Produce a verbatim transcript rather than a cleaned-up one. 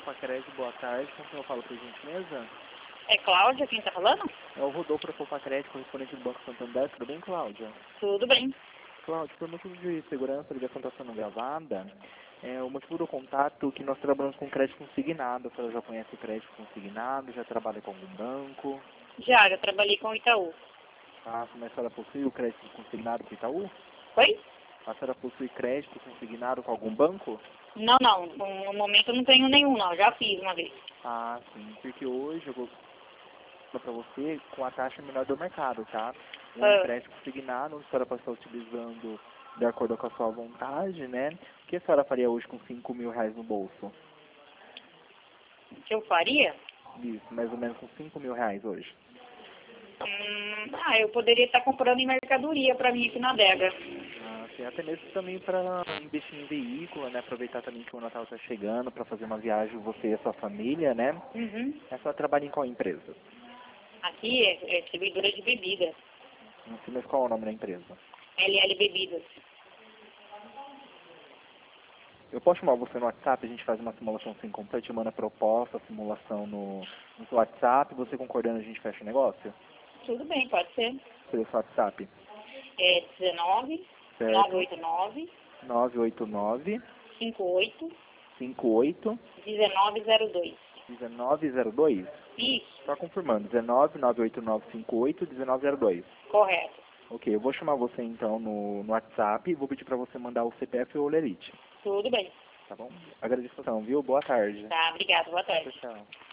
Fofacred, boa tarde. Com quem eu falo, por gentileza? É Cláudia quem tá falando? É o Rodolfo da Fofacred, correspondente do Banco Santander. Tudo bem, Cláudia? Tudo bem. Cláudia, por motivo de segurança, a ligação está sendo gravada. É, o motivo do contato é que nós trabalhamos com crédito consignado. A senhora já conhece o crédito consignado? Já trabalha com algum banco? Já, já trabalhei com o Itaú. Ah, mas a senhora possui o crédito consignado com o Itaú? Oi? A senhora possui crédito consignado com algum banco? Não, não. No momento eu não tenho nenhum, não. Já fiz uma vez. Ah, sim. Porque hoje eu vou para você com a taxa menor do mercado, tá? Um Ah. empréstimo consignado, onde a senhora pode estar utilizando de acordo com a sua vontade, né? O que a senhora faria hoje com cinco mil reais no bolso? O que eu faria? Isso, mais ou menos com cinco mil reais hoje. Hum, ah, eu poderia estar comprando em mercadoria para mim aqui na adega. Ah, sim, até mesmo também para investir em veículo, né? Aproveitar também que o Natal está chegando para fazer uma viagem você e a sua família, né? Uhum. A senhora trabalha em qual empresa? Aqui é, é distribuidora de bebidas. Não sei, mas qual é o nome da empresa? L L Bebidas. Eu posso chamar você no WhatsApp, a gente faz uma simulação sem completa, te manda a proposta, a simulação no, no seu WhatsApp, você concordando a gente fecha o negócio? Tudo bem, pode ser. Seria o seu WhatsApp? É dezenove, Certo. nove oito nove, nove oito nove, cinco oito, cinco oito, dezenove zero dois. um nove zero dois? Isso, Só confirmando, dezenove, nove oito nove, cinco oito, um nove zero dois. correto. Ok, eu vou chamar você então no, no WhatsApp e vou pedir para você mandar o C P F e o Olerite. Tudo bem. Tá bom? Agradeço a atenção, viu? Boa tarde. Tá, obrigada. Boa tarde. Tchau, tchau.